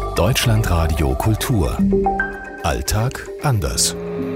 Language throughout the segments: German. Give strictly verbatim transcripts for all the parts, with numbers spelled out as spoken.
Deutschlandradio Kultur. Alltag anders.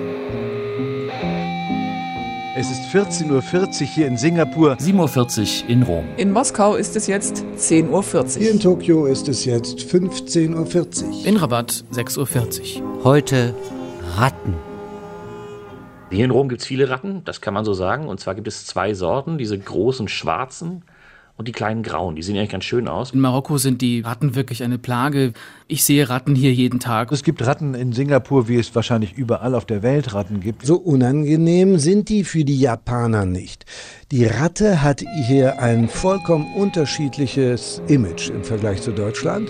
Es ist vierzehn Uhr vierzig hier in Singapur. sieben Uhr vierzig in Rom. In Moskau ist es jetzt zehn Uhr vierzig. Hier in Tokio ist es jetzt fünfzehn Uhr vierzig. In Rabat sechs Uhr vierzig. Heute Ratten. Hier in Rom gibt es viele Ratten, das kann man so sagen. Und zwar gibt es zwei Sorten, diese großen schwarzen und die kleinen grauen. Die sehen eigentlich ganz schön aus. In Marokko sind die Ratten wirklich eine Plage. Ich sehe Ratten hier jeden Tag. Es gibt Ratten in Singapur, wie es wahrscheinlich überall auf der Welt Ratten gibt. So unangenehm sind die für die Japaner nicht. Die Ratte hat hier ein vollkommen unterschiedliches Image im Vergleich zu Deutschland.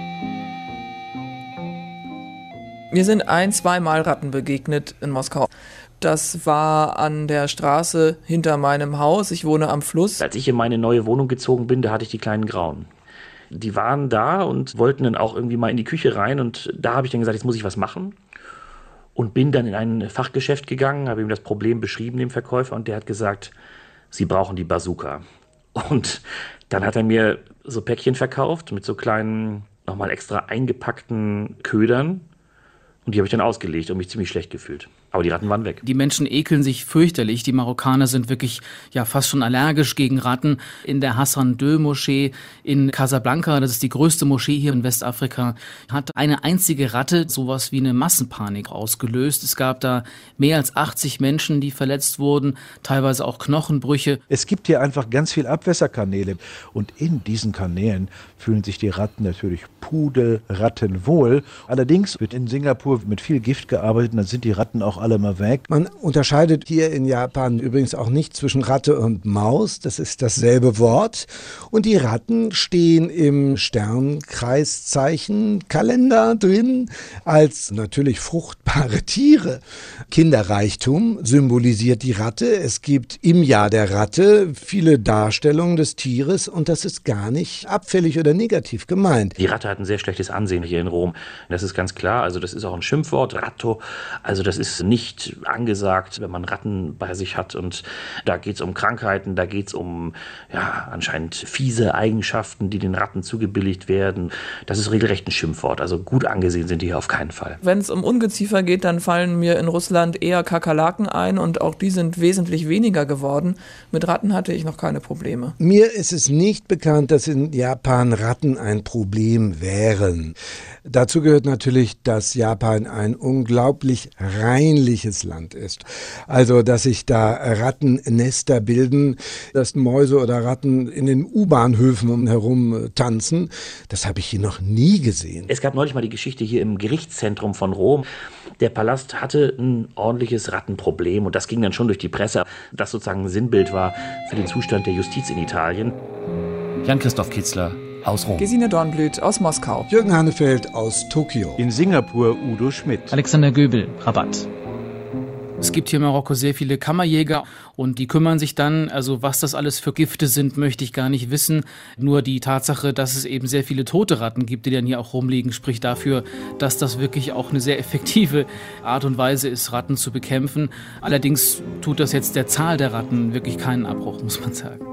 Mir sind ein-, zweimal Ratten begegnet in Moskau. Das war an der Straße hinter meinem Haus. Ich wohne am Fluss. Als ich in meine neue Wohnung gezogen bin, da hatte ich die kleinen Grauen. Die waren da und wollten dann auch irgendwie mal in die Küche rein. Und da habe ich dann gesagt, jetzt muss ich was machen. Und bin dann in ein Fachgeschäft gegangen, habe ihm das Problem beschrieben, dem Verkäufer. Und der hat gesagt, Sie brauchen die Bazooka. Und dann hat er mir so Päckchen verkauft mit so kleinen, nochmal extra eingepackten Ködern. Und die habe ich dann ausgelegt und mich ziemlich schlecht gefühlt. Aber die Ratten waren weg. Die Menschen ekeln sich fürchterlich. Die Marokkaner sind wirklich ja fast schon allergisch gegen Ratten. In der Hassan-II-Moschee in Casablanca, das ist die größte Moschee hier in Westafrika, hat eine einzige Ratte sowas wie eine Massenpanik ausgelöst. Es gab da mehr als achtzig Menschen, die verletzt wurden, teilweise auch Knochenbrüche. Es gibt hier einfach ganz viel Abwässerkanäle. Und in diesen Kanälen fühlen sich die Ratten natürlich pudelrattenwohl. Allerdings wird in Singapur mit viel Gift gearbeitet und dann sind die Ratten auch alle mal weg. Man unterscheidet hier in Japan übrigens auch nicht zwischen Ratte und Maus. Das ist dasselbe Wort. Und die Ratten stehen im Sternkreiszeichen-Kalender drin als natürlich fruchtbare Tiere. Kinderreichtum symbolisiert die Ratte. Es gibt im Jahr der Ratte viele Darstellungen des Tieres und das ist gar nicht abfällig oder negativ gemeint. Die Ratte hat ein sehr schlechtes Ansehen hier in Rom. Das ist ganz klar. Also das ist auch ein Schimpfwort, Ratto. Also das ist nicht angesagt, wenn man Ratten bei sich hat. Und da geht es um Krankheiten, da geht es um ja, anscheinend fiese Eigenschaften, die den Ratten zugebilligt werden. Das ist regelrecht ein Schimpfwort. Also gut angesehen sind die hier auf keinen Fall. Wenn es um Ungeziefer geht, dann fallen mir in Russland eher Kakerlaken ein und auch die sind wesentlich weniger geworden. Mit Ratten hatte ich noch keine Probleme. Mir ist es nicht bekannt, dass in Japan Ratten ein Problem wären. Dazu gehört natürlich, dass Japan ein unglaublich reinliches Land ist. Also, dass sich da Rattennester bilden, dass Mäuse oder Ratten in den U-Bahnhöfen herum tanzen, das habe ich hier noch nie gesehen. Es gab neulich mal die Geschichte hier im Gerichtszentrum von Rom. Der Palast hatte ein ordentliches Rattenproblem und das ging dann schon durch die Presse, das sozusagen ein Sinnbild war für den Zustand der Justiz in Italien. Jan-Christoph Kitzler aus Rom. Gesine Dornblüt aus Moskau. Jürgen Hannefeld aus Tokio. In Singapur Udo Schmidt. Alexander Göbel, Rabat. Es gibt hier in Marokko sehr viele Kammerjäger und die kümmern sich dann, also was das alles für Gifte sind, möchte ich gar nicht wissen. Nur die Tatsache, dass es eben sehr viele tote Ratten gibt, die dann hier auch rumliegen, spricht dafür, dass das wirklich auch eine sehr effektive Art und Weise ist, Ratten zu bekämpfen. Allerdings tut das jetzt der Zahl der Ratten wirklich keinen Abbruch, muss man sagen.